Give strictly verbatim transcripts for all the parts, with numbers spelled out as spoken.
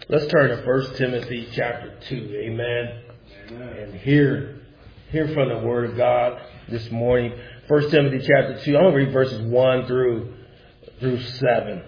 Let's turn to First Timothy chapter two. Amen. Amen. And hear, hear from the Word of God this morning. First Timothy chapter two. I'm going to read verses one through through seven.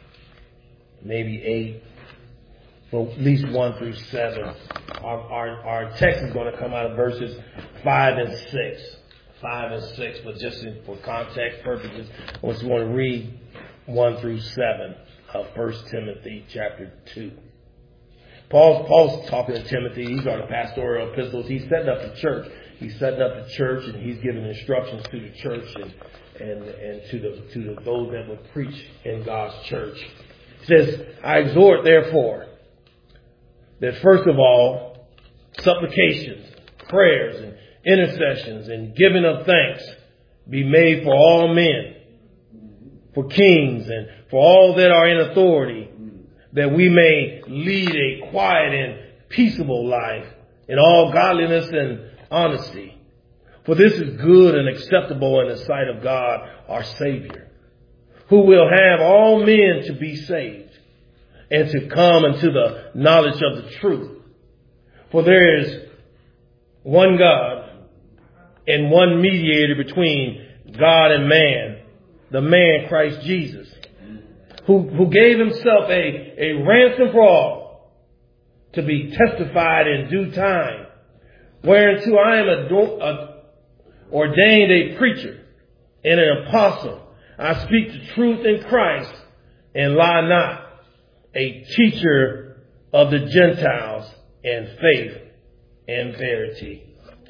Maybe eight. Well, at least one through seven. Our, our, our text is going to come out of verses five and six. Five and six, but just in, for context purposes, I just want to read one through seven of First Timothy chapter two. Paul, Paul's talking to Timothy. These are the pastoral epistles. He's setting up the church. He's setting up the church, and he's giving instructions to the church and and, and to the to the, those that would preach in God's church. He says, I exhort, therefore, that first of all, supplications, prayers, and intercessions, and giving of thanks be made for all men, for kings, and for all that are in authority, that we may lead a quiet and peaceable life in all godliness and honesty. For this is good and acceptable in the sight of God, our Savior, who will have all men to be saved and to come into the knowledge of the truth. For there is one God and one mediator between God and man, the man Christ Jesus, who, who gave himself a, a ransom for all, to be testified in due time, whereunto I am a, a, ordained a preacher and an apostle. I speak the truth in Christ and lie not, a teacher of the Gentiles in faith and verity.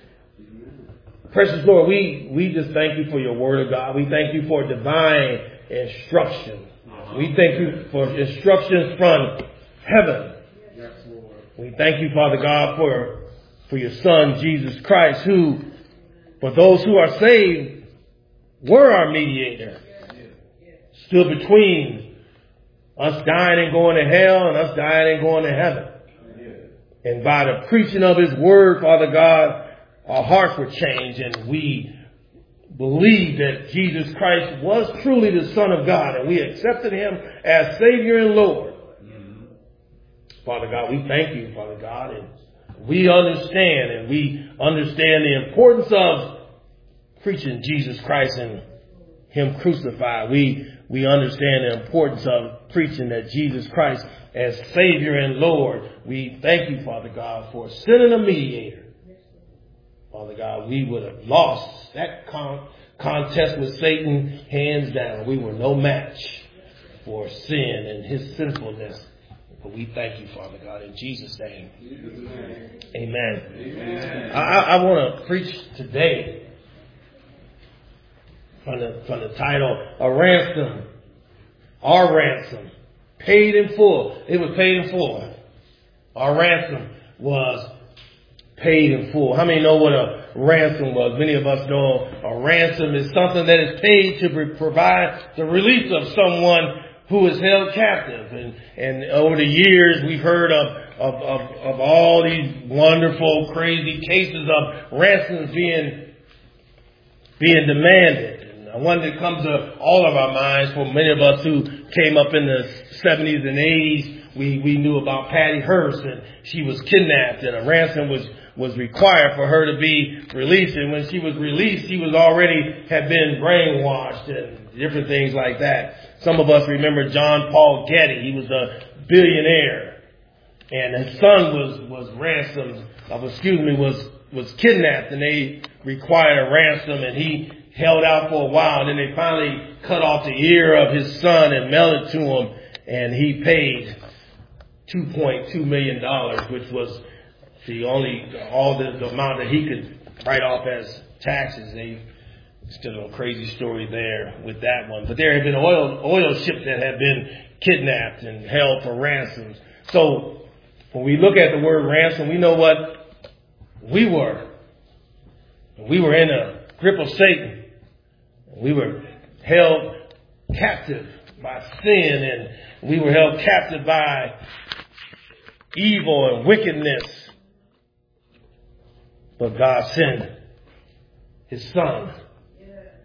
Precious Lord, we, we just thank you for your word of God. We thank you for divine instruction. We thank you for instructions from heaven. We thank you, Father God, for, for your Son, Jesus Christ, who, for those who are saved, were our mediator. Stood between us dying and going to hell and us dying and going to heaven. And by the preaching of his word, Father God, our hearts were changed, and we believe that Jesus Christ was truly the Son of God, and we accepted him as Savior and Lord. Mm-hmm. Father God, we thank you, Father God, and we understand, and we understand the importance of preaching Jesus Christ and him crucified. We, we understand the importance of preaching that Jesus Christ as Savior and Lord. We thank you, Father God, for sending a mediator. Father God, we would have lost that con- contest with Satan hands down. We were no match for sin and his sinfulness. But we thank you, Father God, in Jesus' name. Amen. Amen. Amen. I, I want to preach today from the, from the title, A Ransom, Our Ransom, Paid in Full. It was paid in full. Our ransom was paid in full. How many know what a ransom was? Many of us know a ransom is something that is paid to provide the release of someone who is held captive. And, and over the years, we've heard of, of, of, of all these wonderful, crazy cases of ransoms being, being demanded. And one that comes to all of our minds, for many of us who came up in the seventies and eighties, we, we knew about Patty Hearst, and she was kidnapped, and a ransom was was required for her to be released. And when she was released, she was already had been brainwashed and different things like that. Some of us remember John Paul Getty. He was a billionaire, and his son was, was ransomed, uh, excuse me, was, was kidnapped, and they required a ransom, and he held out for a while. And then they finally cut off the ear of his son and mailed it to him, and he paid two point two million dollars, which was the only, all the, the amount that he could write off as taxes. They, still a crazy story there with that one. But there had been oil, oil ships that had been kidnapped and held for ransoms. So when we look at the word ransom, we know what we were. We were in a grip of Satan. We were held captive by sin, and we were held captive by evil and wickedness. But God sent his Son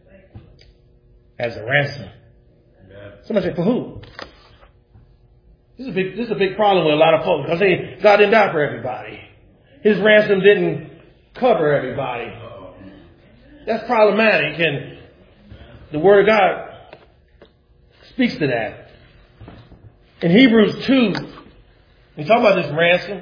as a ransom. Somebody say, for who? This is a big, this is a big problem with a lot of folks. I say God didn't die for everybody. His ransom didn't cover everybody. That's problematic, and the Word of God speaks to that. In Hebrews two, we talk about this ransom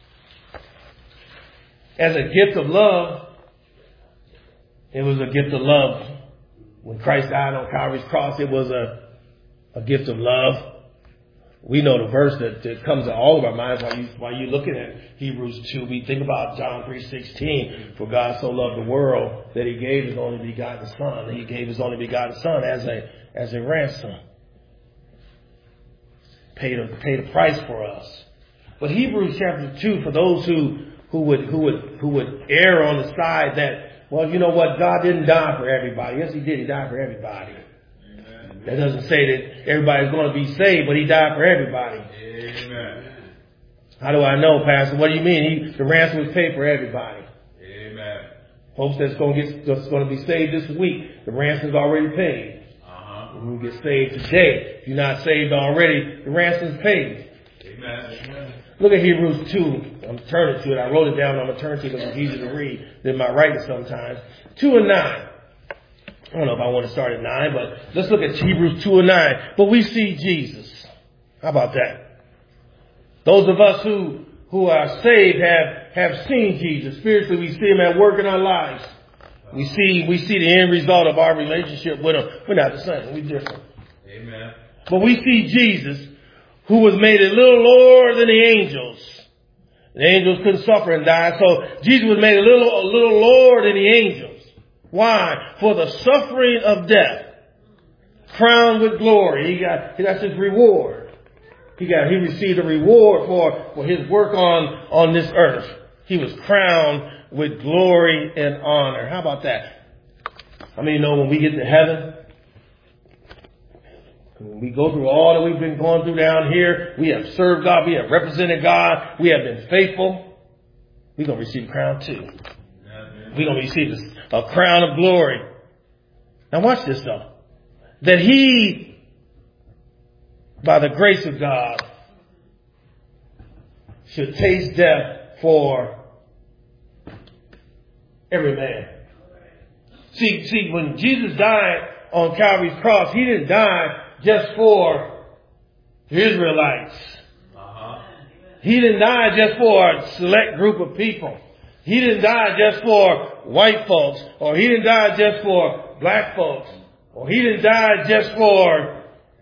as a gift of love. It was a gift of love. When Christ died on Calvary's cross, it was a, a gift of love. We know the verse that, that comes to all of our minds while you while you're looking at Hebrews two. We think about John three sixteen. For God so loved the world that He gave His only begotten Son. He gave His only begotten Son as a as a ransom. Paid a paid a price for us. But Hebrews chapter two, for those who who would who would who would err on the side that, well, you know what, God didn't die for everybody. Yes, He did. He died for everybody. That doesn't say that everybody's going to be saved, but He died for everybody. Amen. How do I know, Pastor? What do you mean? He, the ransom was paid for everybody. Amen. Folks that's going to get that's going to be saved this week, the ransom's already paid. Uh-huh. And you get saved today. If you're not saved already, the ransom's paid. Amen. Look at Hebrews two. I'm turning to it. I wrote it down. I'm going to turn to it because it's easy to read than my writing sometimes. Two and nine. I don't know if I want to start at nine, but let's look at Hebrews two and nine. But we see Jesus. How about that? Those of us who, who are saved have, have seen Jesus. Spiritually, we see Him at work in our lives. We see, we see the end result of our relationship with Him. We're not the same. We're different. Amen. But we see Jesus, who was made a little lower than the angels. The angels couldn't suffer and die. So Jesus was made a little, a little lower than the angels. Why? For the suffering of death, crowned with glory. He got, that's his reward. He got, he received a reward for, for his work on, on this earth. He was crowned with glory and honor. How about that? I mean, you know, when we get to heaven, when we go through all that we've been going through down here, we have served God, we have represented God, we have been faithful, we're going to receive a crown too. We're going to receive a crown of glory. Now watch this though. That He, by the grace of God, should taste death for every man. See, see, when Jesus died on Calvary's cross, He didn't die just for the Israelites. Uh-huh. He didn't die just for a select group of people. He didn't die just for white folks, or He didn't die just for black folks, or He didn't die just for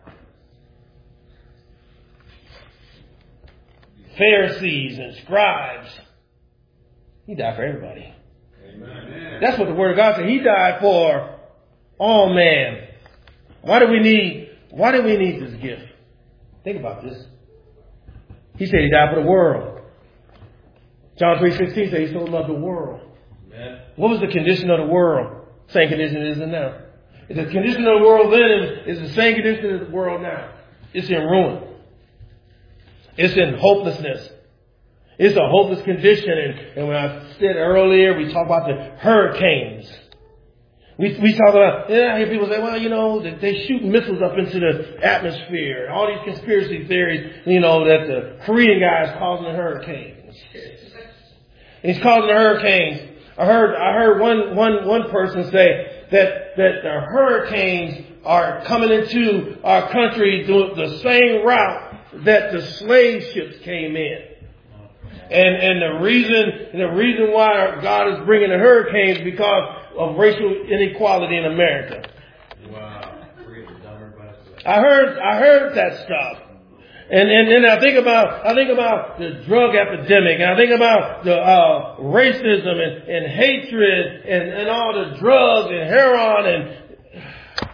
Pharisees and scribes. He died for everybody. Amen. That's what the Word of God said. He died for all man. Why do we need, why do we need this gift? Think about this. He said He died for the world. John three sixteen says He so loved the world. Amen. What was the condition of the world? Same condition it is now. The condition of the world then is the same condition as the world now. It's in ruin. It's in hopelessness. It's a hopeless condition. And, and when I said earlier, we talk about the hurricanes. We, we talk about, yeah, I hear people say, well, you know, they, they shoot missiles up into the atmosphere. All these conspiracy theories, you know, that the Korean guy is causing the hurricanes. He's causing the hurricanes. I heard, I heard one, one, one person say that, that the hurricanes are coming into our country doing the same route that the slave ships came in. And, and the reason, the reason why God is bringing the hurricanes is because of racial inequality in America. Wow. I heard, I heard that stuff. And, and then I think about, I think about the drug epidemic, and I think about the, uh, racism and, and hatred and, and all the drugs and heroin and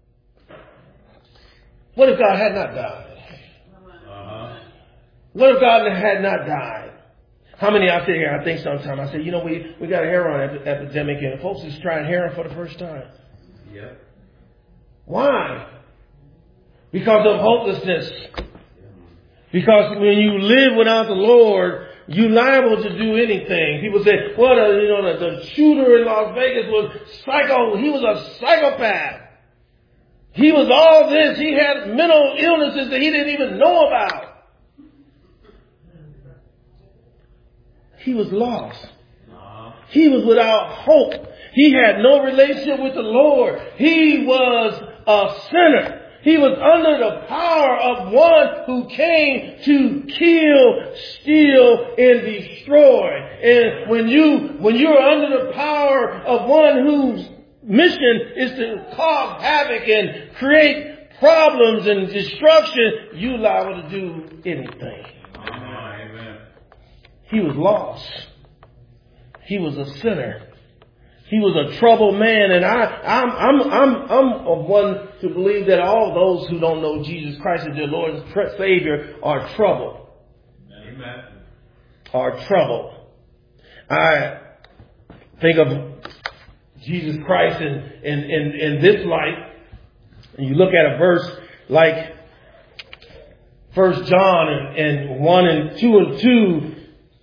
what if God had not died? Uh-huh. What if God had not died? How many out there, I think sometimes, I say, you know, we, we got a heroin ep- epidemic and folks is trying heroin for the first time. Yep. Why? Because of hopelessness. Because when you live without the Lord, you're liable to do anything. People say, well, the, you know, the, the shooter in Las Vegas was psycho. He was a psychopath. He was all this. He had mental illnesses that he didn't even know about. he was lost. He was without hope. He had no relationship with the Lord. He was a sinner. He was under the power of one who came to kill, steal, and destroy. And when you, when you're under the power of one whose mission is to cause havoc and create problems and destruction, you liable to do anything. Amen. He was lost. He was a sinner. He was a troubled man, and I, I'm, I'm, I'm, I'm of one to believe that all those who don't know Jesus Christ as their Lord and Savior are troubled. Amen. Are troubled. I think of Jesus Christ in, in, in, in this light, and you look at a verse like First John and, and one and two and two.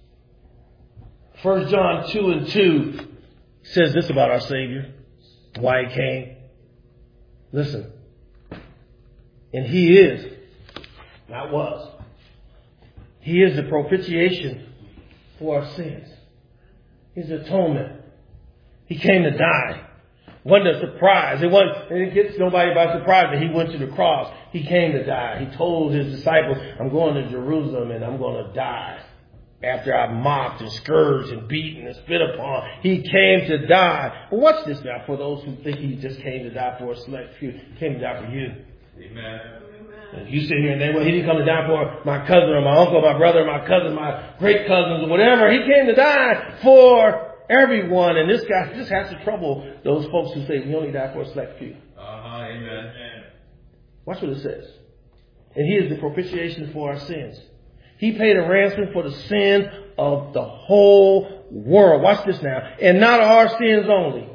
First John two and two. Says this about our Savior, why he came. Listen. And he is, not was. He is the propitiation for our sins. He's the atonement. He came to die. It wasn't a surprise. It wasn't, it gets nobody by surprise that he went to the cross. He came to die. He told his disciples, I'm going to Jerusalem and I'm going to die. After I mocked and scourged and beaten and spit upon, he came to die. But watch this now for those who think he just came to die for a select few. He came to die for you. Amen. And you sit here and say, well, he didn't come to die for my cousin or my uncle, my brother, my cousin, my great cousins or whatever. He came to die for everyone. And this guy, this has to trouble those folks who say we only die for a select few. Uh-huh. Amen. Watch what it says. And he is the propitiation for our sins. He paid a ransom for the sins of the whole world. Watch this now. And not our sins only,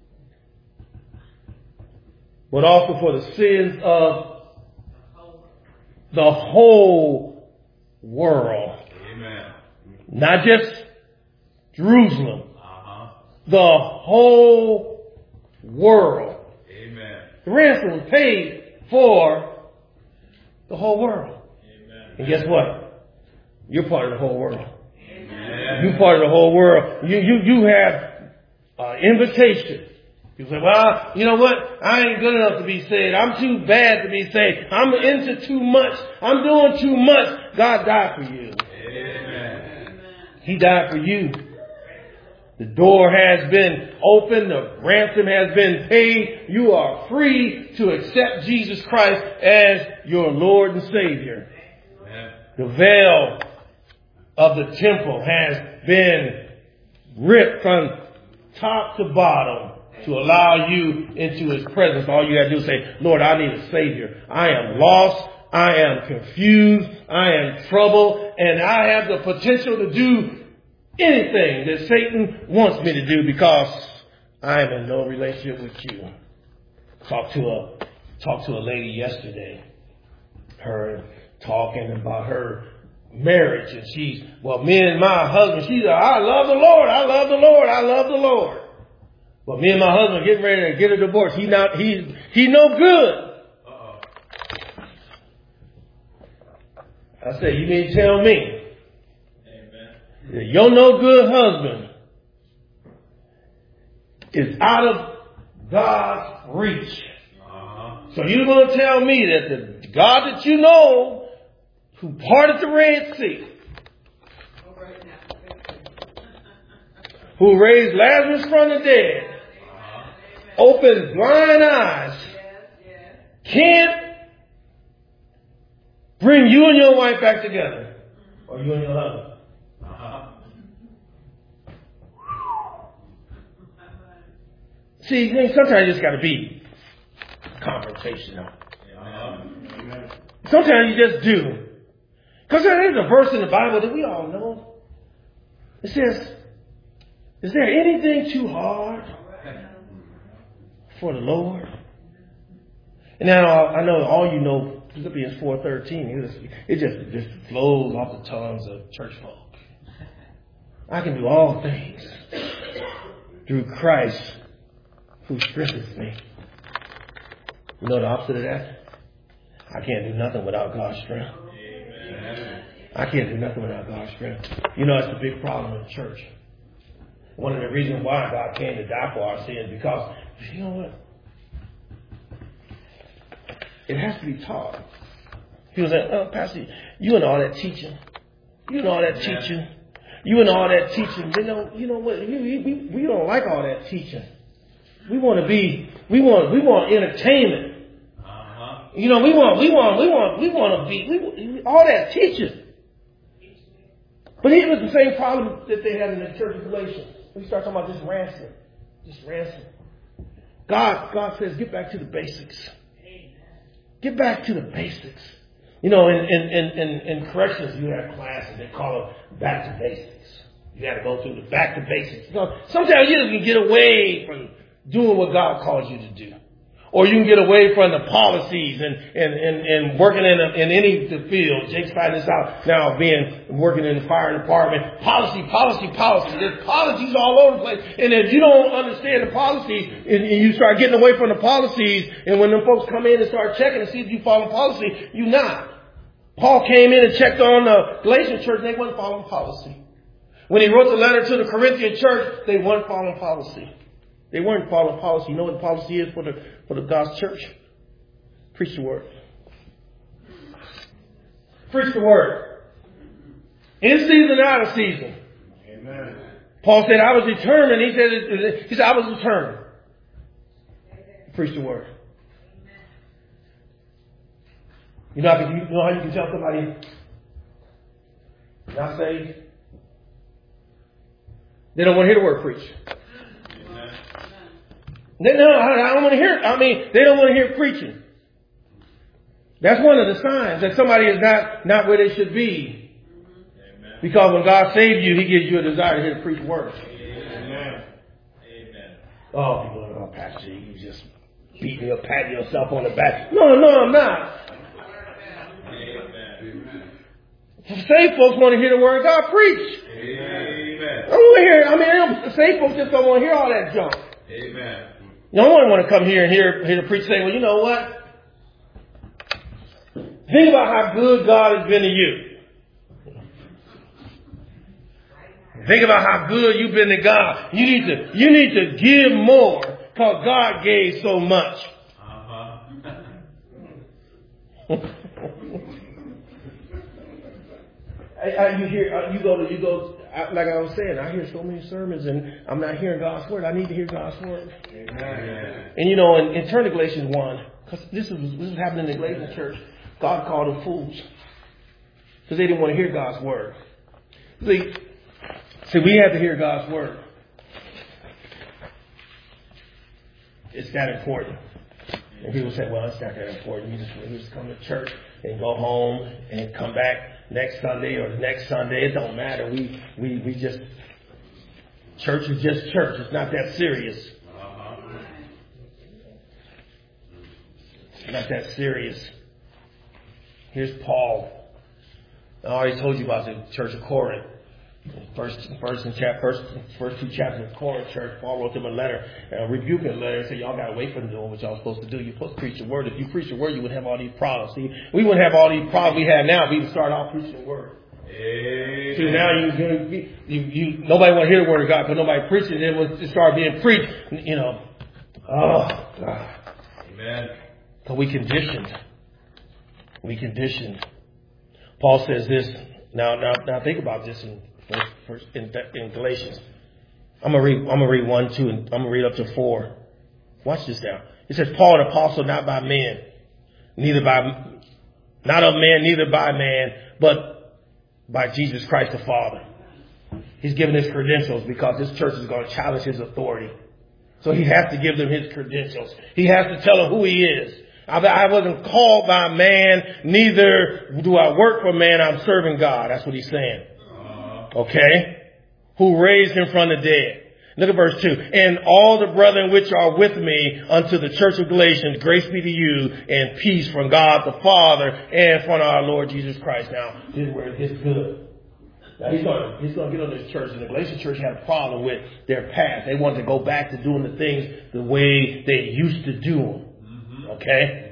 but also for the sins of the whole world. Amen. Not just Jerusalem. Uh-huh. The whole world. Amen. The ransom was paid for the whole world. Amen. And guess what? You're part of the whole world. Amen. You're part of the whole world. You you you have uh, invitation. You say, well, you know what? I ain't good enough to be saved. I'm too bad to be saved. I'm into too much. I'm doing too much. God died for you. Amen. He died for you. The door has been opened. The ransom has been paid. You are free to accept Jesus Christ as your Lord and Savior. Amen. The veil of the temple has been ripped from top to bottom to allow you into his presence. All you got to do is say, Lord, I need a Savior. I am lost. I am confused. I am troubled. And I have the potential to do anything that Satan wants me to do because I am in no relationship with you. Talked to a, talked to a lady yesterday. Her talking about her marriage, and she's, well, me and my husband, she's like, I love the Lord, I love the Lord, I love the Lord. But me and my husband are getting ready to get a divorce. He not, he's, he no good. Uh-oh. I said, you mean tell me, amen, that your no good husband is out of God's reach. Uh-huh. So you're going to tell me that the God that you know, who parted the Red Sea, who raised Lazarus from the dead, opened blind eyes, can't bring you and your wife back together, or you and your husband. See, sometimes you just got to be confrontational. Sometimes you just do. Because there's a verse in the Bible that we all know. It says, is there anything too hard for the Lord? And now I know all you know Philippians four thirteen. It just, it just, it just flows off the tongues of church folk. I can do all things through Christ who strengthens me. You know the opposite of that? I can't do nothing without God's strength. I can't do nothing without God's strength. You know, that's the big problem in the church. One of the reasons why God came to die for our sins, because, you know what? It has to be taught. People say, oh, Pastor, you and all that teaching. You and all that yeah. teaching. You and all that teaching. You know, you know what? We, we, we don't like all that teaching. We want to be, we want, we want entertainment. Uh-huh. You know, we want, we want, we want, we want to be, we, all that teaching. But it was the same problem that they had in the church of Galatians. We start talking about this ransom. This ransom. God, God says, get back to the basics. Get back to the basics. You know, in, in, in, in, in corrections, you have classes. They call it back to basics. You got to go through the back to basics. So sometimes you just can get away from doing what God calls you to do. Or you can get away from the policies and, and, and, and working in, a, in any field. Jake's finding this out now, being working in the fire department. Policy, policy, policy. There's policies all over the place. And if you don't understand the policies and, and you start getting away from the policies, and when them folks come in and start checking to see if you follow policy, you not. Paul came in and checked on the Galatian church, and they weren't following policy. When he wrote the letter to the Corinthian church, they weren't following policy. They weren't following policy. You know what the policy is for the for the God's church? Preach the word. Preach the word. In season, out of season. Amen. Paul said, I was determined. He said, he said, I was determined. Preach the word. You know, how you know how you can tell somebody not saved? They don't want to hear the word preached. They, no, I don't want to hear it. I mean, they don't want to hear preaching. That's one of the signs that somebody is not, not where they should be. Amen. Because when God saves you, He gives you a desire to hear the preached word. Amen. Amen. Oh, people are, oh, Pastor, you just beat me up, pat yourself on the back. No, no, I'm not. Amen. Saved folks want to hear the word of God preach. Amen. I don't want to hear, I mean, saved folks just don't want to hear all that junk. Amen. No one want to come here and hear, hear the preacher say, well, you know what? Think about how good God has been to you. Think about how good you've been to God. You need to, you need to give more because God gave so much. Uh-huh. I, I, you hear, uh, you go to, you go, I, like I was saying, I hear so many sermons and I'm not hearing God's word. I need to hear God's word. Amen. And you know, and, and turn to Galatians one, because this is this is happening in the Galatian church. God called them fools because they didn't want to hear God's word. See, see, we have to hear God's word. It's that important. And people say, well, it's not that important. You just, you just come to church and go home and come back next Sunday or the next Sunday. It don't matter. We, we, we just, church is just church. It's not that serious. It's not that serious. Here's Paul. I already told you about the church of Corinth. First, first, and chap, first, first two chapters of Corinth church, Paul wrote them a letter, a rebuking letter, and said, y'all got to wait for them doing what y'all supposed to do. You're supposed to preach the word. If you preach the word, you wouldn't have all these problems. See, we wouldn't have all these problems we have now if we would start off preaching the word. Amen. See, now you, you, you, nobody want to hear the word of God because nobody preaches it. Then when it started being preached, you know, oh, God. Amen. Because we conditioned. We conditioned. Paul says this. Now, now, now think about this in First, first in, in Galatians. I'm gonna read. I'm gonna read one, two, and I'm gonna read up to four. Watch this now. It says, "Paul, an apostle, not by men, neither by, not of man, neither by man, but by Jesus Christ the Father." He's giving his credentials because this church is going to challenge his authority. So he has to give them his credentials. He has to tell them who he is. I, I wasn't called by man, neither do I work for man. I'm serving God. That's what he's saying. Okay? Who raised him from the dead. Look at verse two. And all the brethren which are with me unto the church of Galatians, grace be to you and peace from God the Father and from our Lord Jesus Christ. Now, this is where it gets good. Now, he's going to, he's going to get on this church. And the Galatian church had a problem with their past. They wanted to go back to doing the things the way they used to do them. Okay?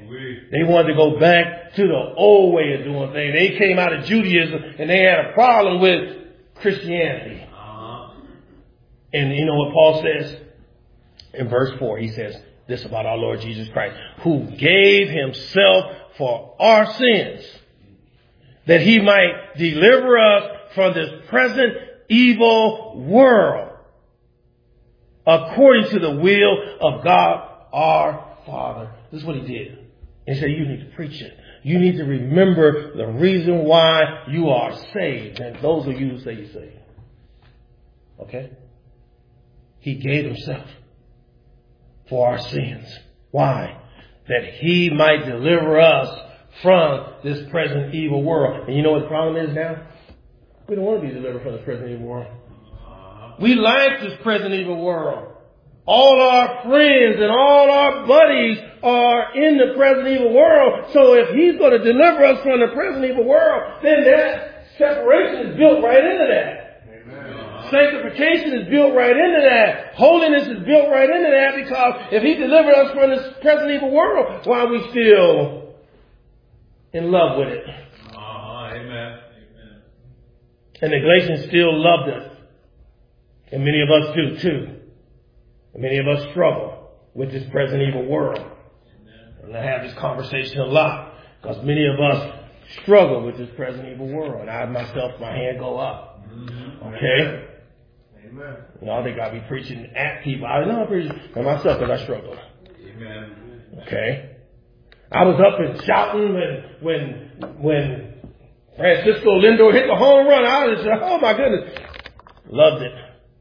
They wanted to go back to the old way of doing things. They came out of Judaism and they had a problem with Christianity. Uh-huh. And you know what Paul says? In verse four, he says this about our Lord Jesus Christ, who gave himself for our sins, that he might deliver us from this present evil world, according to the will of God our Father. This is what he did. He said, you need to preach it. You need to remember the reason why you are saved. And those of you who say you're saved. Okay? He gave himself for our sins. Why? That he might deliver us from this present evil world. And you know what the problem is now? We don't want to be delivered from this present evil world. We like this present evil world. All our friends and all our buddies are in the present evil world. So if he's going to deliver us from the present evil world, then that separation is built right into that. Amen. Sanctification is built right into that. Holiness is built right into that, because if he delivered us from this present evil world, why are we still in love with it? Uh-huh. Amen. And the Galatians still loved us. And many of us do too. And many of us struggle with this present evil world. And I have this conversation a lot because many of us struggle with this present evil world. And I myself, my hand go up. Okay? Amen. You know, I think I'll be preaching at people. I know I'm preaching at myself because I struggle. Amen. Okay? I was up and shouting when when when Francisco Lindor hit the home run. I was just, oh my goodness. Loved it.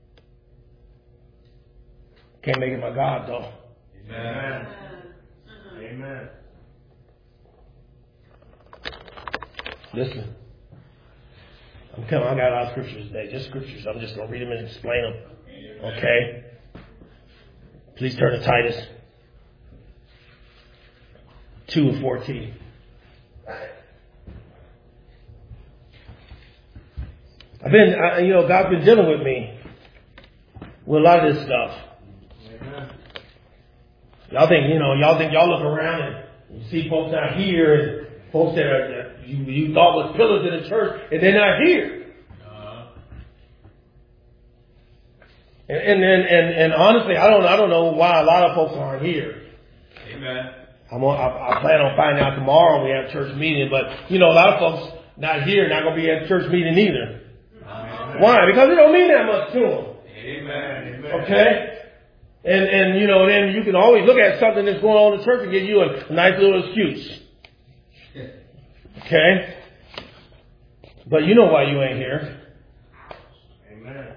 Can't make it my God though. Amen. Amen. Listen. I'm coming. I got a lot of scriptures today. Just scriptures. I'm just going to read them and explain them. Okay? Please turn to Titus two and fourteen. I've been, I, you know, God's been dealing with me with a lot of this stuff. Y'all think, you know, y'all think y'all look around and you see folks out here and folks that, are, that you, you thought was pillars in the church and they're not here. Uh-huh. And, and, and, and, and honestly, I don't, I don't know why a lot of folks aren't here. Amen. I'm on, I, I plan on finding out tomorrow when we have church meeting, but you know, a lot of folks not here, not going to be at church meeting either. Amen. Why? Because it don't mean that much to them. Amen. Amen. Okay? And, and, you know, then you can always look at something that's going on in the church and give you a nice little excuse. Okay? But you know why you ain't here. Amen.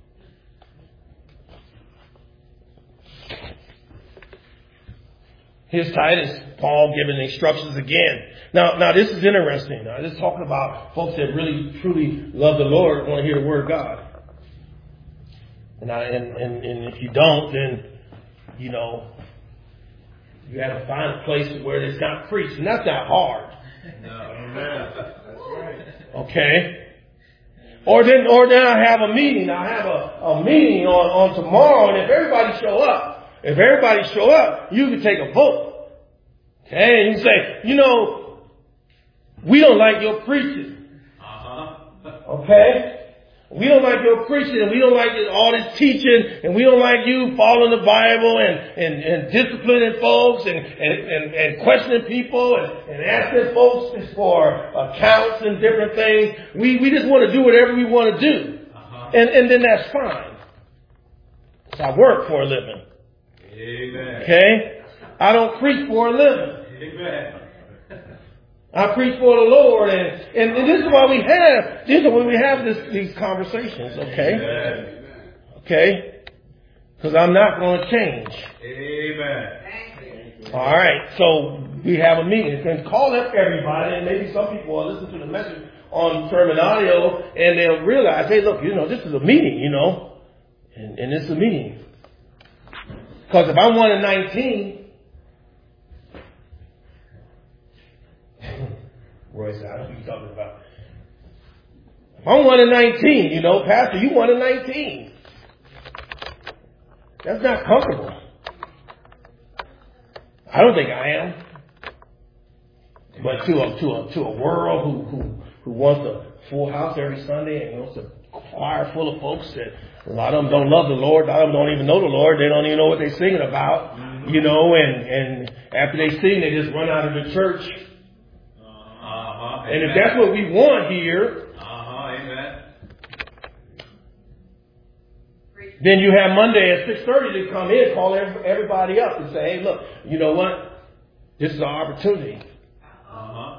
Here's Titus, Paul giving instructions again. Now, now this is interesting. Now, this is talking about folks that really, truly love the Lord, want to hear the word of God. And, I, and, and, and if you don't, then, you know, you have to find a place where it's not preached. And that's not hard. No, amen. That's right. Okay. Or then, or then I have a meeting. I have a, a meeting on, on tomorrow. And if everybody show up, if everybody show up, you can take a vote. Okay. And you say, you know, we don't like your preaching. Uh-huh. Okay. We don't like your preaching, and we don't like all this teaching, and we don't like you following the Bible and, and, and disciplining folks and, and, and, and questioning people and, and asking folks for accounts and different things. We, we just want to do whatever we want to do. Uh-huh. And, and then that's fine. So I work for a living. Amen. Okay? I don't preach for a living. Amen. I preach for the Lord, and, and, and this is why we have, this is why we have this, these conversations, okay? Amen. Okay? Because I'm not going to change. Amen. All right, so we have a meeting. And call up everybody, and maybe some people will listen to the message on sermon audio, and they'll realize, hey, look, you know, this is a meeting, you know, and, and it's a meeting. Because if I'm one in nineteen, Roy said, I don't know what you're talking about. I'm one in nineteen, you know, Pastor, you one in nineteen. That's not comfortable. I don't think I am. But to a to a to a world who who who wants a full house every Sunday and wants a choir full of folks that a lot of them don't love the Lord, a lot of them don't even know the Lord, they don't even know what they're singing about, mm-hmm. you know, and and after they sing, they just run out of the church. Uh-huh. And if that's what we want here, uh-huh. Amen. Then you have Monday at six thirty to come in, call everybody up and say, hey, look, you know what? This is our opportunity. Uh-huh.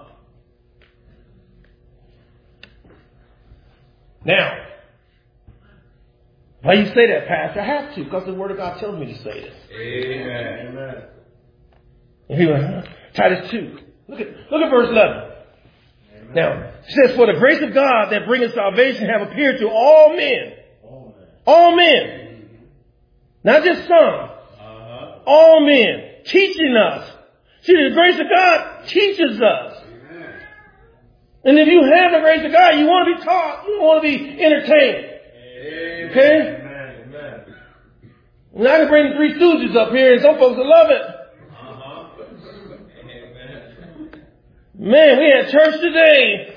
Now, why you say that, Pastor? I have to, because the Word of God tells me to say this. Amen. Amen. And he went, huh? Titus two. Look at look at verse eleven. Amen. Now, it says, for the grace of God that bringeth salvation have appeared to all men. All men. All men. Not just some. Uh-huh. All men. Teaching us. See, the grace of God teaches us. Amen. And if you have the grace of God, you want to be taught. You want to be entertained. Amen. Okay? Amen. Amen. And I can bring the Three Stooges up here, and some folks will love it. Uh-huh. Amen. Man, we had church today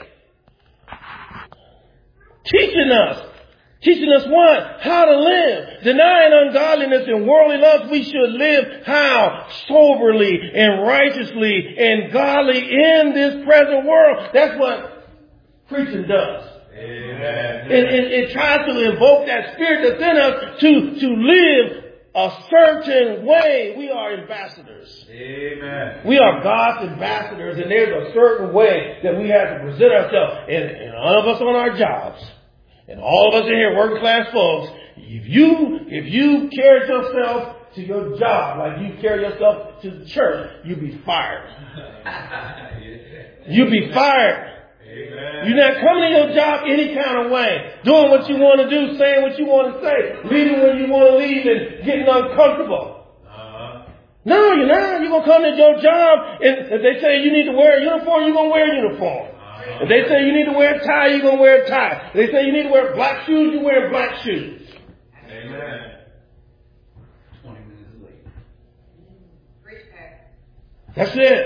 teaching us. Teaching us what? How to live. Denying ungodliness and worldly lust, we should live how? Soberly and righteously and godly in this present world. That's what preaching does. Amen. It, it, it tries to invoke that spirit that's in us to, to live a certain way. We are ambassadors. Amen. We are God's ambassadors, and there's a certain way that we have to present ourselves. And, and all of us on our jobs, and all of us in here, working class folks, if you if you carry yourself to your job like you carry yourself to the church, you'll be fired. You'll be fired. Amen. You're not coming to your job any kind of way, doing what you want to do, saying what you want to say, leaving when you want to leave, and getting uncomfortable. Uh-huh. No, you're not. You're going to come to your job, and if they say you need to wear a uniform, you're going to wear a uniform. If they say you need to wear a tie, you're going to wear a tie. If they say you need to wear black shoes, you wear black shoes. Amen. twenty minutes late. That's it.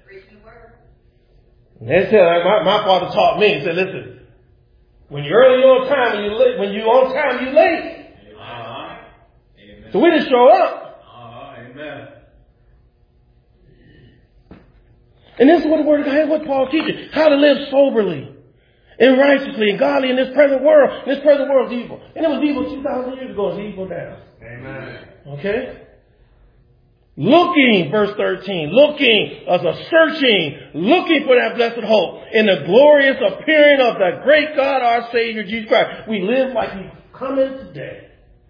And they said, my, my father taught me, he said, listen, when you're early, you're on time. When you're late, when you're on time, you're late. Uh-huh. Amen. So we didn't show up. Uh-huh. Amen. And this is what the Word of God, what Paul teaches, how to live soberly and righteously and godly in this present world. This present world is evil. And it was evil two thousand years ago. It's evil now. Amen. Okay? Looking, verse thirteen, looking as a searching, looking for that blessed hope in the glorious appearing of the great God, our Savior, Jesus Christ. We live like He's coming today.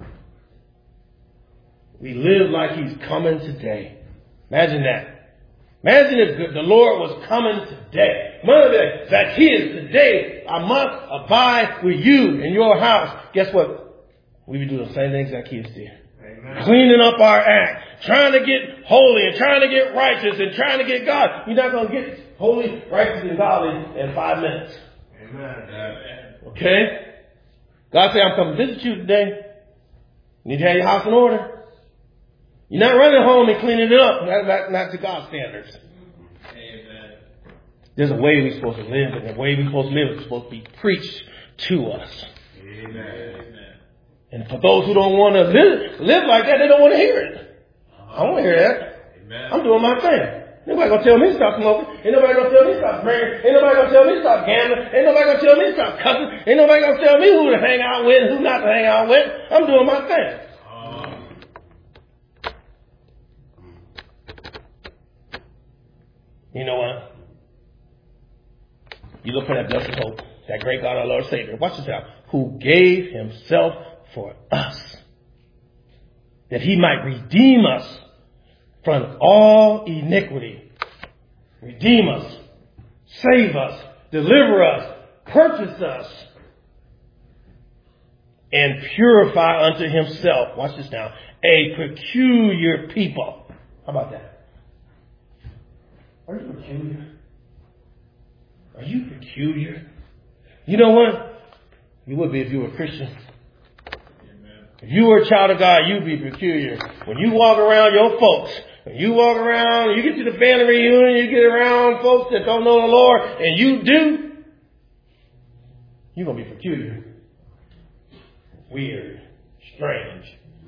We live like He's coming today. Imagine that. Imagine if the Lord was coming today. Mother, Zacchaeus, today I must abide with you in your house. Guess what? We would do the same thing Zacchaeus did. Amen. Cleaning up our act, trying to get holy and trying to get righteous and trying to get God. You're not going to get holy, righteous, and godly in five minutes. Amen. Okay? God said, I'm coming to visit you today. You need to have your house in order. You're not running home and cleaning it up. Not, not, not to God's standards. Amen. There's a way we're supposed to live, and the way we're supposed to live is supposed to be preached to us. Amen. And for those who don't want to live, live like that, they don't want to hear it. Uh-huh. I don't want to hear that. Amen. I'm doing my thing. Ain't nobody going to tell me to stop smoking. Ain't nobody going to tell me to stop drinking. Ain't nobody going to tell me to stop gambling. Ain't nobody going to tell me to stop cussing. Ain't nobody going to tell me who to hang out with and who not to hang out with. I'm doing my thing. Uh-huh. You know what? You look for that blessed hope, that great God, our Lord Savior. Watch this out. Who gave Himself for us, that He might redeem us from all iniquity. Redeem us, save us, deliver us, purchase us, and purify unto Himself. Watch this now. A peculiar people. How about that? Are you peculiar? Are you peculiar? You know what? You would be if you were a Christian. Amen. If you were a child of God, you'd be peculiar. When you walk around, your folks When you walk around, you get to the family reunion, you get around folks that don't know the Lord, and you do, you're going to be peculiar, weird, strange.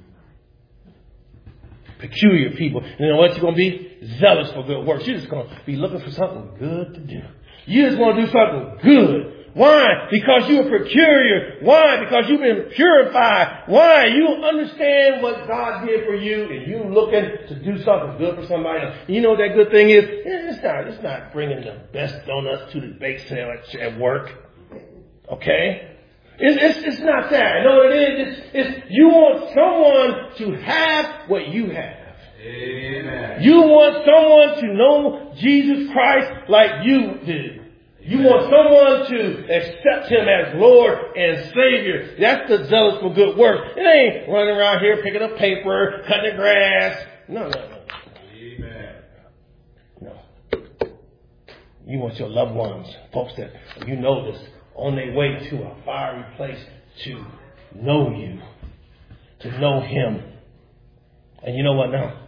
Peculiar people. You know what you're going to be? Zealous for good works. You're just going to be looking for something good to do. You just want to do something good. Why? Because you are peculiar. Why? Because you've been purified. Why? You understand what God did for you, and you looking to do something good for somebody else. You know what that good thing is? It's not, it's not bringing the best donuts to the bake sale at, at work. Okay? It's, it's, it's not that. You know what it is? It's, it's you want someone to have what you have. Amen. You want someone to know Jesus Christ like you do. You want someone to accept Him as Lord and Savior. That's the zealous for good work. It ain't running around here picking up paper, cutting the grass. No, no, no. Amen. No. You want your loved ones, folks that you know this, on their way to a fiery place to know you, to know Him. And you know what now?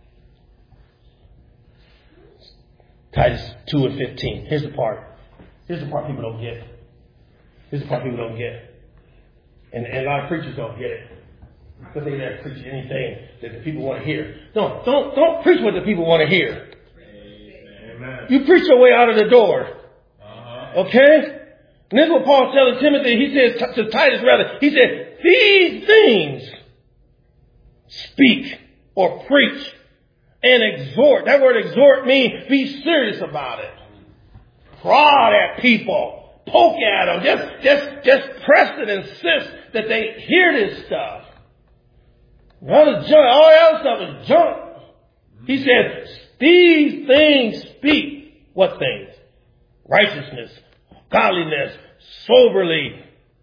Titus two and fifteen. Here's the part. Here's the part people don't get. Here's the part people don't get. And, and a lot of preachers don't get it. Because they never preach anything that the people want to hear. No, don't, don't preach what the people want to hear. Amen. You preach your way out of the door. Uh-huh. Okay? And this is what Paul's telling Timothy. He says to Titus rather, he said, these things speak or preach and exhort. That word exhort means be serious about it. Prod at people. Poke at them. Just, just, just press and insist that they hear this stuff. All the junk, all that other stuff is junk. He said, these things speak. What things? Righteousness, godliness, soberly,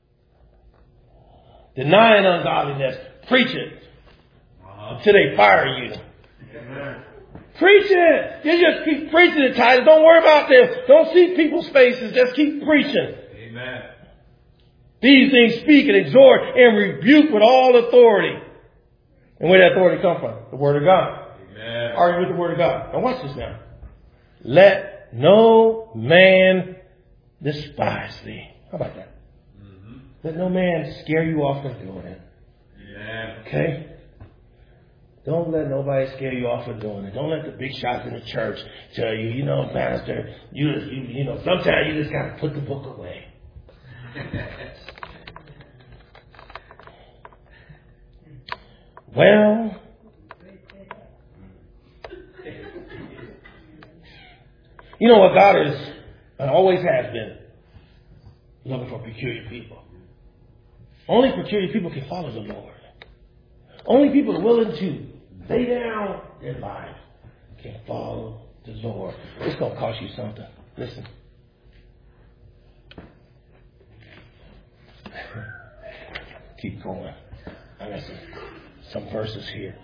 denying ungodliness, preach it until they fire you. Amen. Preach it. You just keep preaching it, Titus. Don't worry about this. Don't see people's faces. Just keep preaching. Amen. These things speak and exhort and rebuke with all authority. And where did that authority come from? The Word of God. Amen. Argue with the Word of God. Now watch this now. Let no man despise thee. How about that? Mm-hmm. Let no man scare you off from doing it. Yeah. Okay? Don't let nobody scare you off from doing it. Don't let the big shots in the church tell you, you know, Pastor, you, you, you know, sometimes you just got to put the book away. Well, you know what God is, and always has been, looking for peculiar people. Only peculiar people can follow the Lord. Only people are willing to lay down their lives can follow the Lord. It's going to cost you something. Listen. Keep going. I got some, some verses here.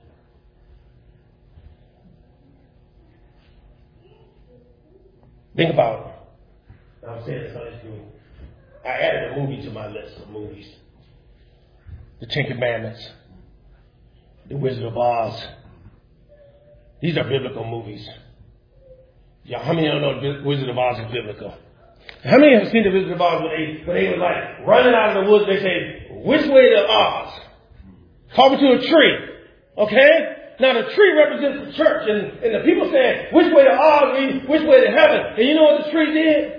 Think about it. I was saying this Sunday school. I added a movie to my list of movies. The Ten Commandments. The Wizard of Oz. These are biblical movies. Yeah, how many of you know the Wizard of Oz is biblical? How many have seen the Wizard of Oz when they, when they were like running out of the woods? They say, which way to Oz? Talking to a tree. Okay? Now the tree represents the church. And, and the people saying, which way to Oz means which way to heaven. And you know what the tree did?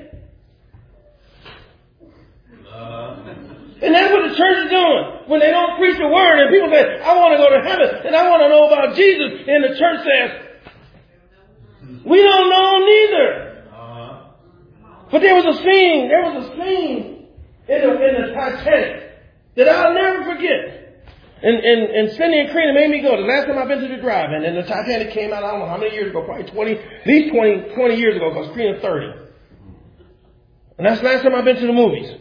And that's what the church is doing. When they don't preach the word and people say, I want to go to heaven and I want to know about Jesus. And the church says, we don't know neither. Uh-huh. But there was a scene, there was a scene in the, in the Titanic that I'll never forget. And, and, and Cindy and Karina made me go. The last time I've been to the drive-in, and the Titanic came out, I don't know how many years ago, probably twenty, at least twenty, twenty years ago, because Karina's thirty. And that's the last time I've been to the movies.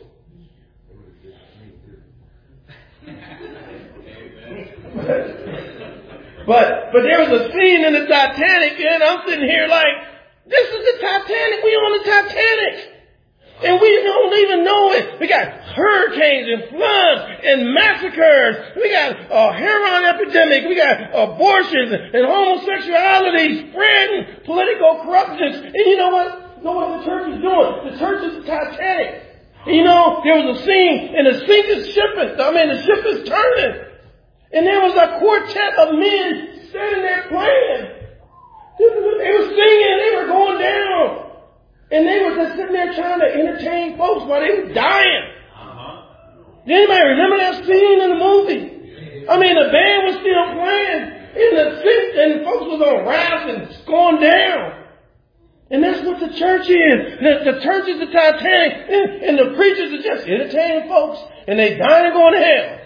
But but there was a scene in the Titanic, and I'm sitting here like, this is the Titanic. We on the Titanic. And we don't even know it. We got hurricanes and floods and massacres. We got a heroin epidemic. We got abortions and homosexuality spreading, political corruption. And you know what? You know what the church is doing? The church is the Titanic. And you know, there was a scene and the sink is shipping. I mean, the ship is turning. And there was a quartet of men standing there playing. They were singing. They were going down. And they were just sitting there trying to entertain folks while they were dying. Uh-huh. Does anybody remember that scene in the movie? I mean, the band was still playing. And the sink and folks was on rafts and going down. And that's what the church is. The, the church is the Titanic. And, and the preachers are just entertaining folks. And they dying and going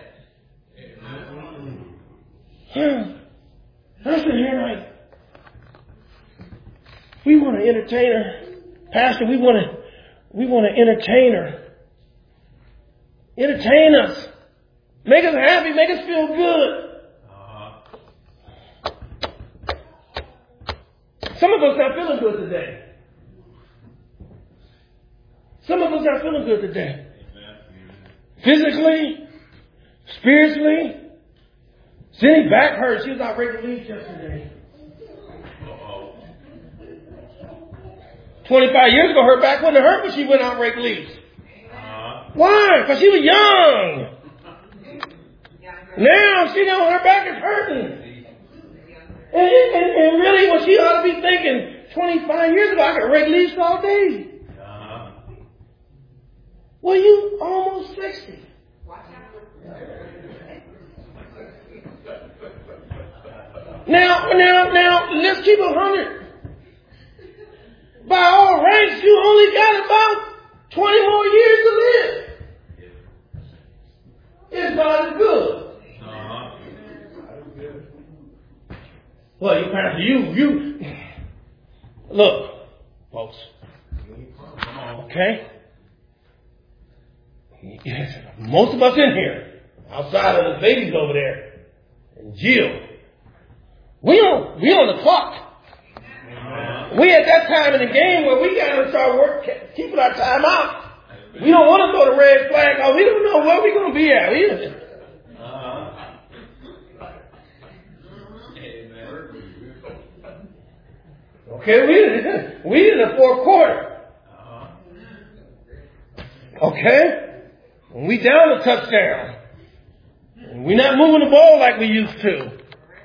to hell. I sit here like, we want to entertain her. Pastor, we want to, we want to entertain her. Entertain us. Make us happy. Make us feel good. Uh-huh. Some of us not feeling good today. Some of us not feeling good today. Physically, spiritually. Cindy back hurt. She was out breaking leaves yesterday. twenty-five years ago, her back wouldn't have hurt when she went out and raked leaves. Uh-huh. Why? Because she was young. Now she knows her back is hurting. And, and, and really what she ought to be thinking, twenty-five years ago, I could rake leaves all day. Uh-huh. Well, you almost sixty. Now, now, now, let's keep it one hundred. By all rights, you only got about twenty more years to live. If God is good. Uh-huh. Well, you pastor, you, you, look, folks. Okay? Most of us in here, outside of the babies over there, and Jill, we on, we on the clock. We at that time in the game where we got to start work, keeping our time out. We don't want to throw the red flag out. We don't know where we're going to be at. We, uh-huh. Okay, we we in the fourth quarter. Okay, we down a touchdown. We're not moving the ball like we used to.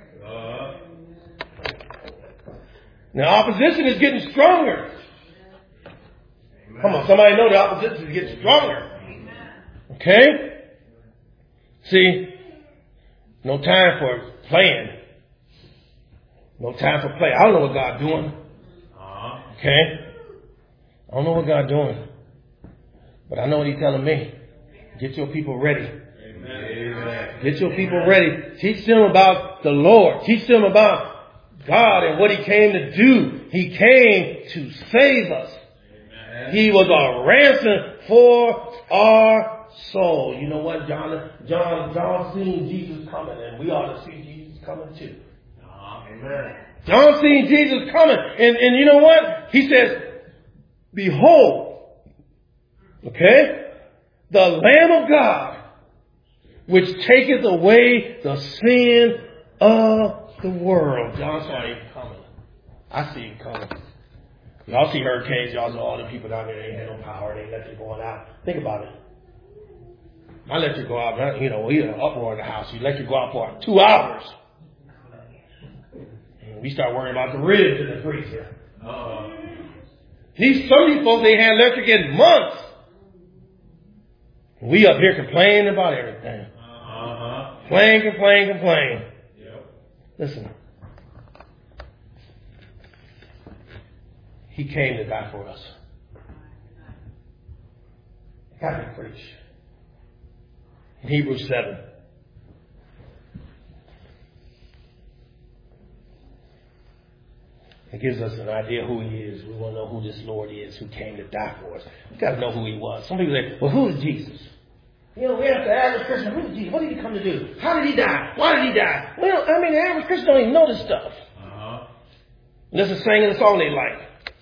Now, opposition is getting stronger. Amen. Come on, somebody know the opposition is getting stronger. Okay? See, no time for playing. No time for play. I don't know what God's doing. Okay? I don't know what God's doing. But I know what He's telling me. Get your people ready. Amen. Get your people ready. Teach them about the Lord. Teach them about God and what He came to do. He came to save us. Amen. He was a ransom for our soul. You know what? John, John, John seen Jesus coming, and we ought to see Jesus coming too. Amen. John seen Jesus coming, and, and you know what? He says, behold, okay, the Lamb of God, which taketh away the sin of the world. John saw him coming. I see him coming. Y'all see hurricanes. Y'all know all the people down there. They ain't had no power. They electric going out. Think about it. My electric go out. You know, we had an uproar in the house. The electric go out for two hours. And we start worrying about the ribs in the freezer. Uh-oh. These some of these folks they had electric in months. We up here complaining about everything. Uh-huh. Complain, complain, complain. Listen, He came to die for us. Got to preach. In Hebrews seven. It gives us an idea who He is. We want to know who this Lord is who came to die for us. We've got to know who He was. Some people say, well, who is Jesus? You know, we have to ask the Christian, who is Jesus? What did He come to do? How did He die? Why did He die? Well, I mean, the average Christian don't even know this stuff. Uh-huh. Let's just sing a song they like.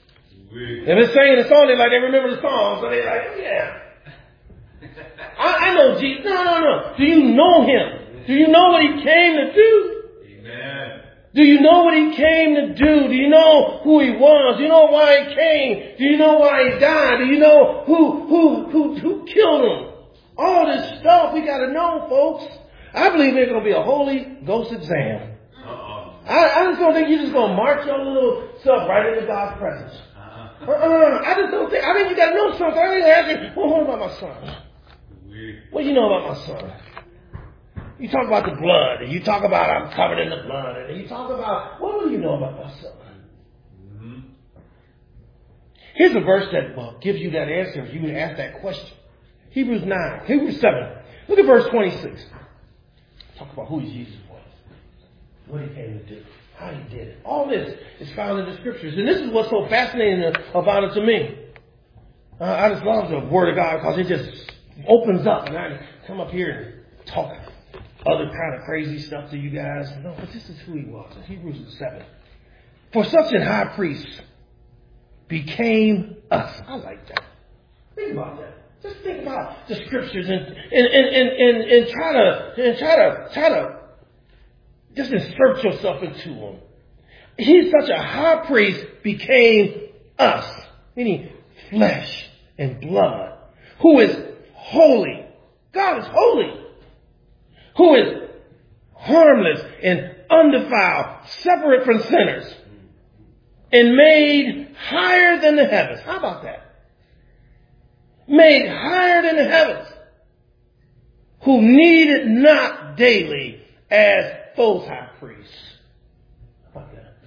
And they're singing the song, they like they remember the song, so they're like, yeah. I, I know Jesus. No, no, no. Do you know him? Do you know what he came to do? Amen. Do you know what he came to do? Do you know who he was? Do you know why he came? Do you know why he died? Do you know who who who who killed him? All this stuff we got to know, folks. I believe there's going to be a Holy Ghost exam. Uh-uh. I, I just don't think you're just going to march your little stuff right into God's presence. Uh-uh. Uh-uh. I just don't think. I think you got to know something. I think you ask you, well, what about my son? What do you know about my son? You talk about the blood, and you talk about I'm covered in the blood, and you talk about, what do you know about my son? Mm-hmm. Here's a verse that well, gives you that answer if you would ask that question. Hebrews nine, Hebrews seven. Look at verse twenty-six. Talk about who Jesus was, what he came to do, how he did it. All this is found in the scriptures, and this is what's so fascinating about it to me. Uh, I just love the Word of God because it just opens up, and I come up here and talk other kind of crazy stuff to you guys. No, but this is who he was. In Hebrews seven. For such an high priest became us. I like that. Think about that. Just think about the scriptures and and, and, and, and, and try to and try to try to just insert yourself into him. He's such a high priest became us, meaning flesh and blood, who is holy. God is holy. Who is harmless and undefiled, separate from sinners, and made higher than the heavens. How about that? Made higher than the heavens. Who needed not daily as those high priests. How about that?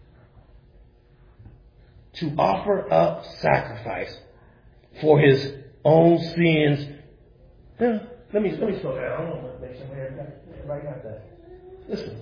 To offer up sacrifice for his own sins. Yeah. Let me let me slow down. I don't want to make somebody everybody got that. Listen.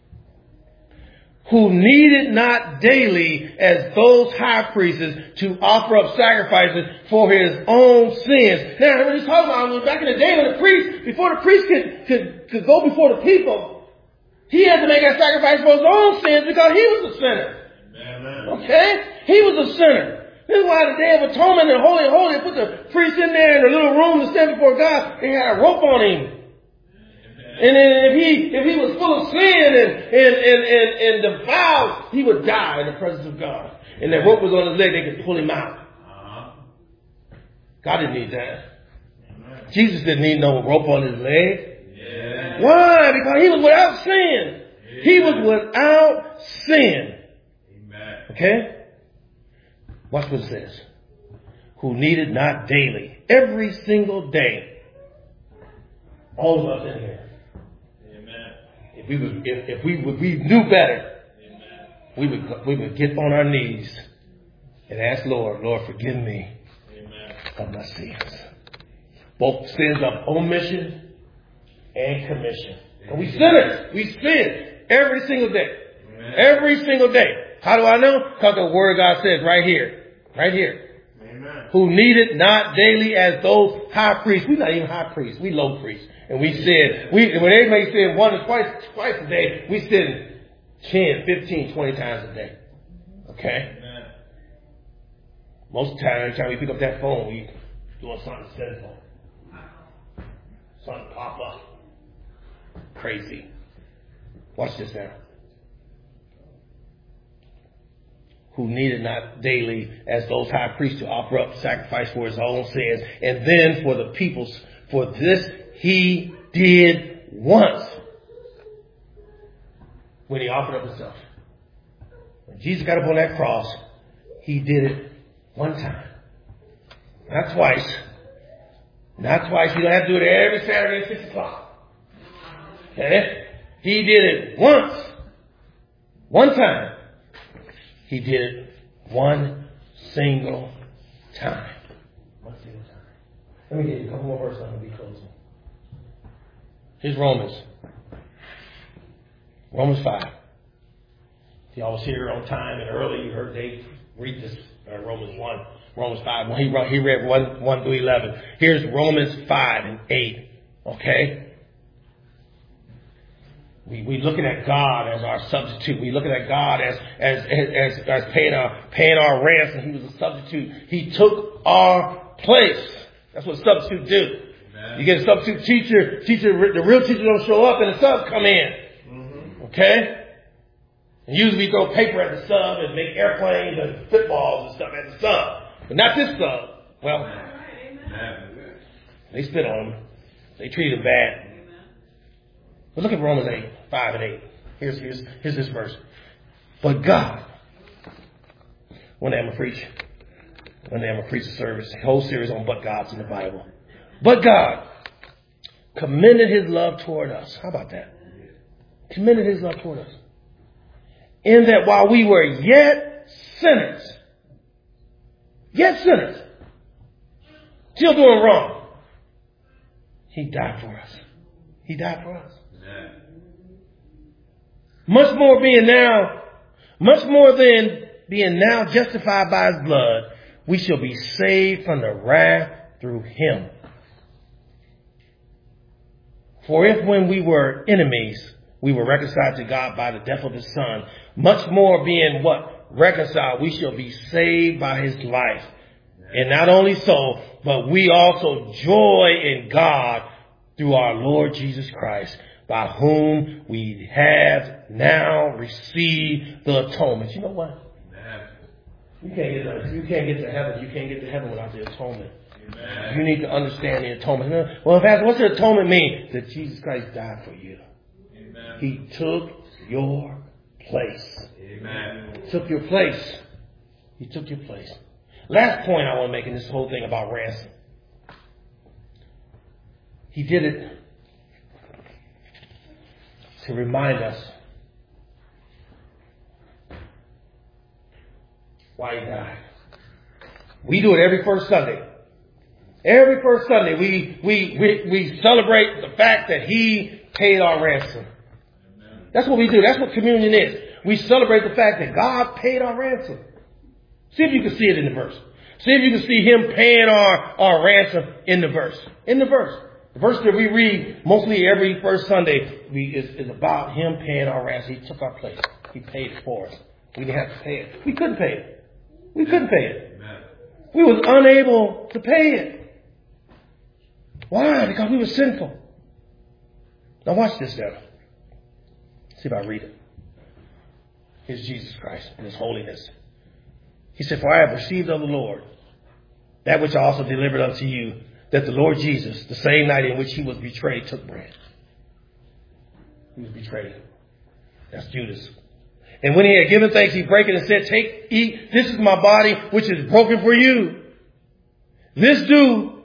Who needed not daily as those high priests to offer up sacrifices for his own sins. Now, when he's talking about back in the day when the priest, before the priest could, could, could go before the people, he had to make that sacrifice for his own sins because he was a sinner. Amen. Okay? He was a sinner. This is why the Day of Atonement and Holy Holy put the priest in there in the little room to stand before God. They had a rope on him. Amen. And then if he if he was full of sin and and, and, and, and defiled, he would die in the presence of God. And that rope was on his leg, they could pull him out. Uh-huh. God didn't need that. Amen. Jesus didn't need no rope on his leg. Yeah. Why? Because he was without sin. Yeah. He was without sin. Amen. Okay? Watch what it says. Who needed not daily, every single day. All of us in here. Amen. If we would, if, if we would, we knew better. Amen. We would, we would get on our knees and ask Lord, Lord, forgive me. Amen. Of my sins. Both sins of omission and commission. And we sinners. We sin every single day. Amen. Every single day. How do I know? Because the Word of God says right here. Right here. Amen. Who needed not daily as those high priests. We're not even high priests. We low priests. And we said, we, when everybody said one or twice, twice a day, we said ten, fifteen, twenty times a day. Okay? Amen. Most of the time, every time we pick up that phone, we doing something sinful. Something pop up. Crazy. Watch this now. Who needed not daily as those high priests to offer up sacrifice for his own sins, and then for the people's. For this he did once when he offered up himself. When Jesus got up on that cross, he did it one time, not twice, not twice. You don't have to do it every Saturday at six o'clock. Okay? He did it once, one time. He did it one single time. One single time. Let me get you a couple more verses. I'm going to be closing. Here's Romans. Romans five. If y'all was here on time and early, you heard Dave read this, uh, Romans one. Romans five. When he, he read one, one through eleven. Here's Romans five and eight. Okay? We we looking at God as our substitute. We looking at God as as as as paying our paying our ransom. He was a substitute. He took our place. That's what substitutes do. Amen. You get a substitute teacher. Teacher, the real teacher don't show up, and the sub come in. Mm-hmm. Okay. And usually we throw paper at the sub and make airplanes and footballs and stuff at the sub, but not this sub. Well, Amen. They spit on him. They treated him bad. But look at Romans eight, five and eight. Here's, here's, here's this verse. But God, one day I'm going to preach. One day I'm going to preach a service, a whole series on but God's in the Bible. But God commended his love toward us. How about that? Commended his love toward us. In that while we were yet sinners, yet sinners, still doing wrong, he died for us. He died for us. Much more being now, much more than being now justified by his blood, we shall be saved from the wrath through him. For if when we were enemies, we were reconciled to God by the death of his son, much more being what? Reconciled, we shall be saved by his life. And not only so, but we also joy in God through our Lord Jesus Christ, by whom we have now received the atonement. You know what? You can't get to, you can't get to heaven. You can't get to heaven without the atonement. Amen. You need to understand the atonement. Well, Pastor, what's the atonement mean? That Jesus Christ died for you. Amen. He took your place. Amen. He took your place. He took your place. Last point I want to make in this whole thing about ransom. He did it to remind us why he died. We do it every first Sunday. Every first Sunday we we we, we celebrate the fact that he paid our ransom. Amen. That's what we do. That's what communion is. We celebrate the fact that God paid our ransom. See if you can see it in the verse. See if you can see him paying our, our ransom in the verse. In the verse. The verse that we read mostly every first Sunday we, is, is about him paying our ransom. He took our place. He paid it for us. We didn't have to pay it. We couldn't pay it. We couldn't pay it. We was unable to pay it. Why? Because we were sinful. Now watch this now. See if I read it. Here's Jesus Christ in his holiness. He said, for I have received of the Lord that which I also delivered unto you, that the Lord Jesus, the same night in which he was betrayed, took bread. He was betrayed. That's Judas. And when he had given thanks, he brake it and said, take, eat, this is my body, which is broken for you. This do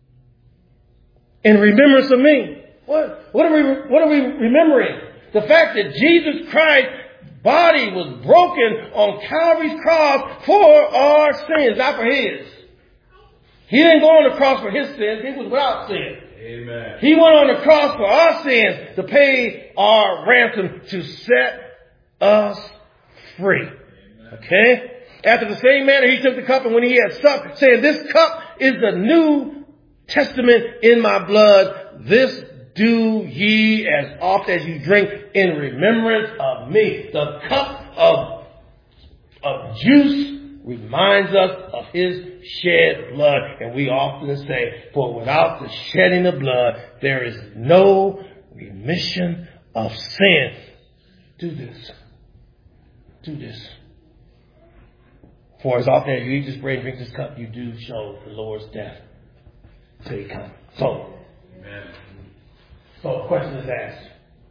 in remembrance of me. What, what are we, what are we remembering? The fact that Jesus Christ's body was broken on Calvary's cross for our sins, not for his. He didn't go on the cross for his sins. He was without sin. Amen. He went on the cross for our sins to pay our ransom to set us free. Amen. Okay? After the same manner, he took the cup, and when he had supped, saying, this cup is the New Testament in my blood. This do ye as oft as you drink in remembrance of me. The cup of, of juice reminds us of his shed blood. And we often say, for without the shedding of blood, there is no remission of sin. Do this. Do this. For as often as you eat this bread and drink this cup, you do show the Lord's death till he comes. So, Amen. So the question is asked.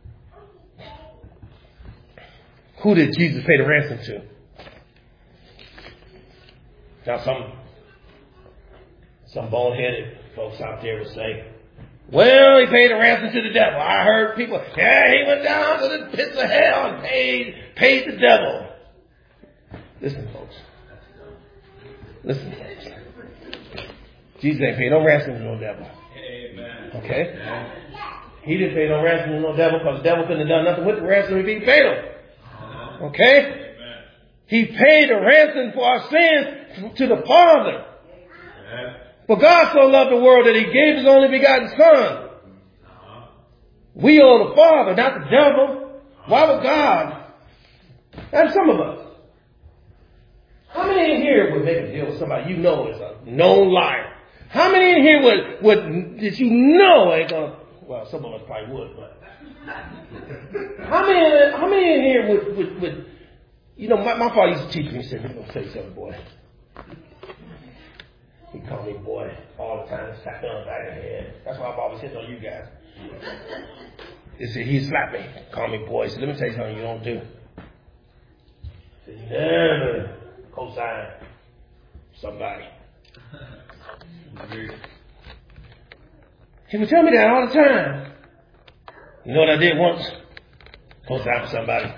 Who did Jesus pay the ransom to? Now some, some boneheaded folks out there will say, well, he paid the ransom to the devil. I heard people, yeah, he went down to the pits of hell and paid, paid the devil. Listen, folks. Listen, folks. Jesus ain't paid no ransom to no devil. Amen. Okay? Amen. He didn't pay no ransom to no devil because the devil couldn't have done nothing with the ransom if he paid him. Okay? Amen. He paid a ransom for our sins to the Father. Amen. For God so loved the world that he gave his only begotten Son. Uh-huh. We owe the Father, not the devil. Why would God? And some of us. How many in here would make a deal with somebody you know is a known liar? How many in here would, would that you know ain't gonna, well, some of us probably would, but how many, how many in here would, would, would you know, my, my father used to teach me, he said, I'm going to tell you something, boy. He called me boy all the time, slapped me on the back of the head. That's why I'm always hitting on you guys. He said, he slapped me, called me boy. He said, let me tell you something you don't do. He said, never co-sign somebody. He would tell me that all the time. You know what I did once? Co-sign for somebody.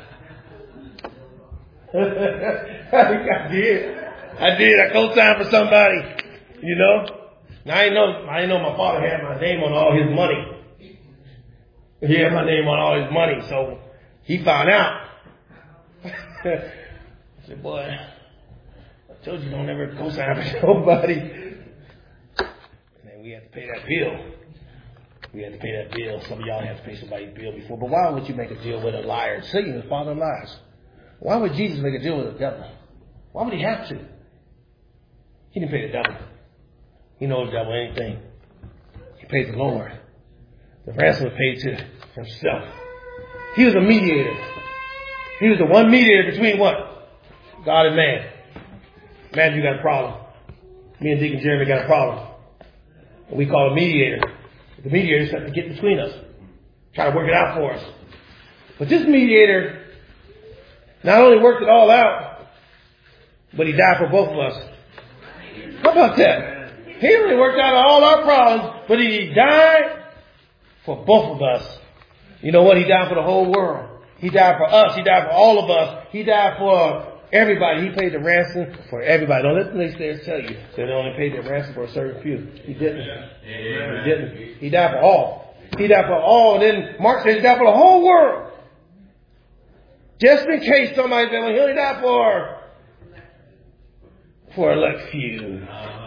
I did. I did. I co-signed for somebody. You know? Now I didn't know, I didn't know my father had my name on all his money. He had my name on all his money, so he found out. I said, boy, I told you don't ever co-sign for nobody. And then we had to pay that bill. We had to pay that bill. Some of y'all had to pay somebody's bill before. But why would you make a deal with a liar? Satan is the father of lies. Why would Jesus make a deal with the devil? Why would he have to? He didn't pay the devil. He knows the devil anything. He paid the Lord. The ransom was paid to himself. He was a mediator. He was the one mediator between what? God and man. Man, you got a problem. Me and Deacon Jeremy got a problem. And we call a mediator. The mediator has to get between us. Try to work it out for us. But this mediator not only worked it all out, but he died for both of us. How about that? He only worked out all our problems, but he died for both of us. You know what? He died for the whole world. He died for us. He died for all of us. He died for everybody. He paid the ransom for everybody. Don't let the naysayers tell you that they only paid the ransom for a certain few. He didn't. He didn't. He died for all. He died for all. And then Mark says he died for the whole world. Just in case somebody said, well, he only died for, for a elect few.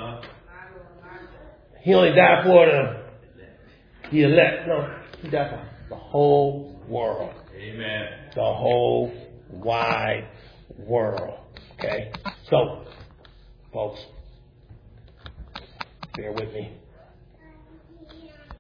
He only died for the, the elect. No, he died for the whole world. Amen. The whole wide world. Okay? So, folks, bear with me.